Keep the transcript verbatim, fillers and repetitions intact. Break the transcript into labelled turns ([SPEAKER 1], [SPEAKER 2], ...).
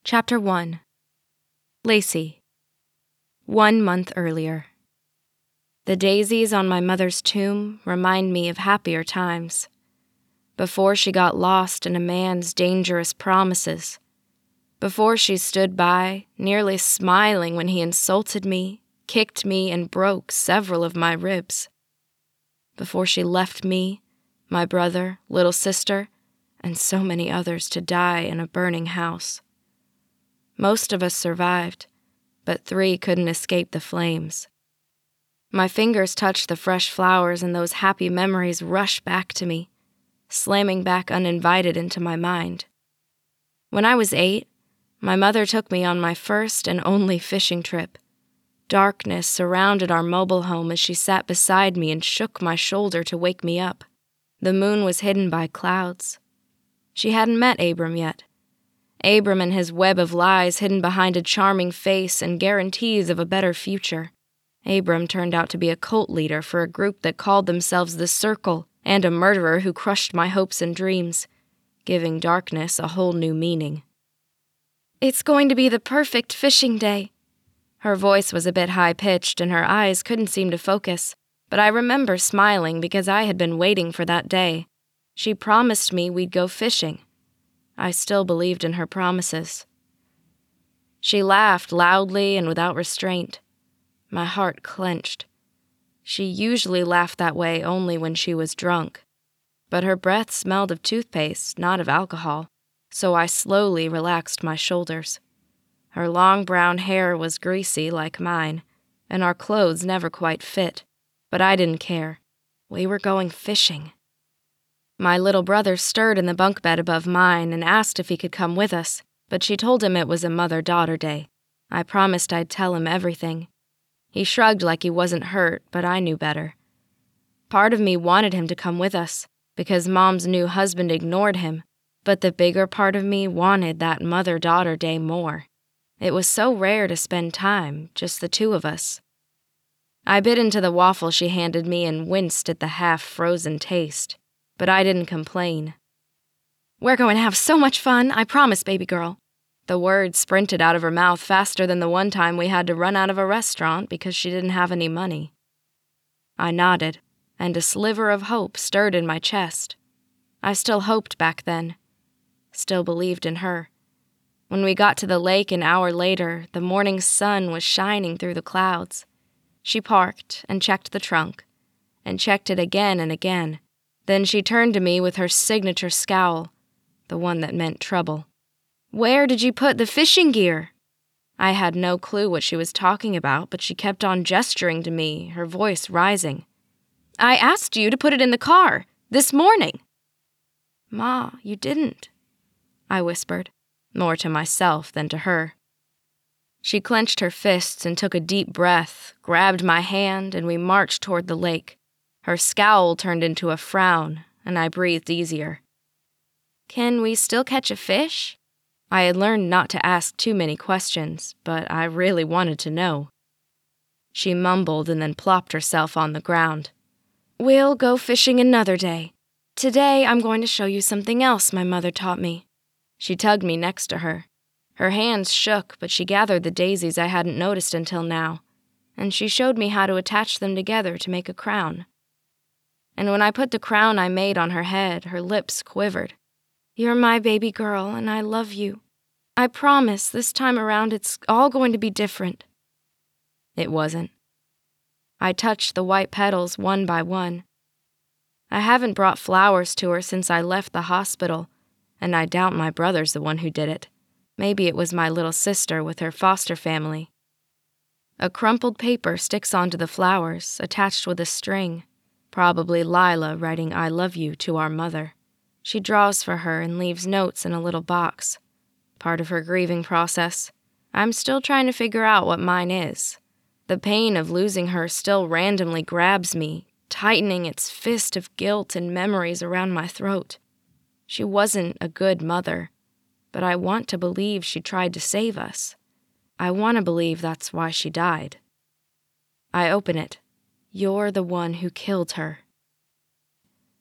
[SPEAKER 1] Chapter one. Lacey. One month earlier. The daisies on my mother's tomb remind me of happier times, before she got lost in a man's dangerous promises, before she stood by, nearly smiling when he insulted me, kicked me, and broke several of my ribs, before she left me, my brother, little sister, and so many others to die in a burning house. Most of us survived, but three couldn't escape the flames. My fingers touch the fresh flowers and those happy memories rush back to me, slamming back uninvited into my mind. When I was eight, my mother took me on my first and only fishing trip. Darkness surrounded our mobile home as she sat beside me and shook my shoulder to wake me up. The moon was hidden by clouds. She hadn't met Abram yet. Abram and his web of lies hidden behind a charming face and guarantees of a better future. Abram turned out to be a cult leader for a group that called themselves The Circle and a murderer who crushed my hopes and dreams, giving darkness a whole new meaning. "It's going to be the perfect fishing day." Her voice was a bit high-pitched and her eyes couldn't seem to focus, but I remember smiling because I had been waiting for that day. She promised me we'd go fishing. I still believed in her promises. She laughed loudly and without restraint. My heart clenched. She usually laughed that way only when she was drunk, but her breath smelled of toothpaste, not of alcohol, so I slowly relaxed my shoulders. Her long brown hair was greasy like mine, and our clothes never quite fit, but I didn't care. We were going fishing. My little brother stirred in the bunk bed above mine and asked if he could come with us, but she told him it was a mother-daughter day. I promised I'd tell him everything. He shrugged like he wasn't hurt, but I knew better. Part of me wanted him to come with us, because Mom's new husband ignored him, but the bigger part of me wanted that mother-daughter day more. It was so rare to spend time, just the two of us. I bit into the waffle she handed me and winced at the half-frozen taste, but I didn't complain. "We're going to have so much fun, I promise, baby girl." The words sprinted out of her mouth faster than the one time we had to run out of a restaurant because she didn't have any money. I nodded, and a sliver of hope stirred in my chest. I still hoped back then, still believed in her. When we got to the lake an hour later, the morning sun was shining through the clouds. She parked and checked the trunk, and checked it again and again. Then she turned to me with her signature scowl, the one that meant trouble. "Where did you put the fishing gear?" I had no clue what she was talking about, but she kept on gesturing to me, her voice rising. "I asked you to put it in the car, this morning." "Ma, you didn't," I whispered, more to myself than to her. She clenched her fists and took a deep breath, grabbed my hand, and we marched toward the lake. Her scowl turned into a frown, and I breathed easier. "Can we still catch a fish?" I had learned not to ask too many questions, but I really wanted to know. She mumbled and then plopped herself on the ground. "We'll go fishing another day. Today I'm going to show you something else my mother taught me." She tugged me next to her. Her hands shook, but she gathered the daisies I hadn't noticed until now, and she showed me how to attach them together to make a crown. And when I put the crown I made on her head, her lips quivered. "You're my baby girl, and I love you. I promise this time around it's all going to be different." It wasn't. I touched the white petals one by one. I haven't brought flowers to her since I left the hospital, and I doubt my brother's the one who did it. Maybe it was my little sister with her foster family. A crumpled paper sticks onto the flowers, attached with a string. Probably Lila writing "I love you" to our mother. She draws for her and leaves notes in a little box. Part of her grieving process. I'm still trying to figure out what mine is. The pain of losing her still randomly grabs me, tightening its fist of guilt and memories around my throat. She wasn't a good mother, but I want to believe she tried to save us. I want to believe that's why she died. I open it. "You're the one who killed her."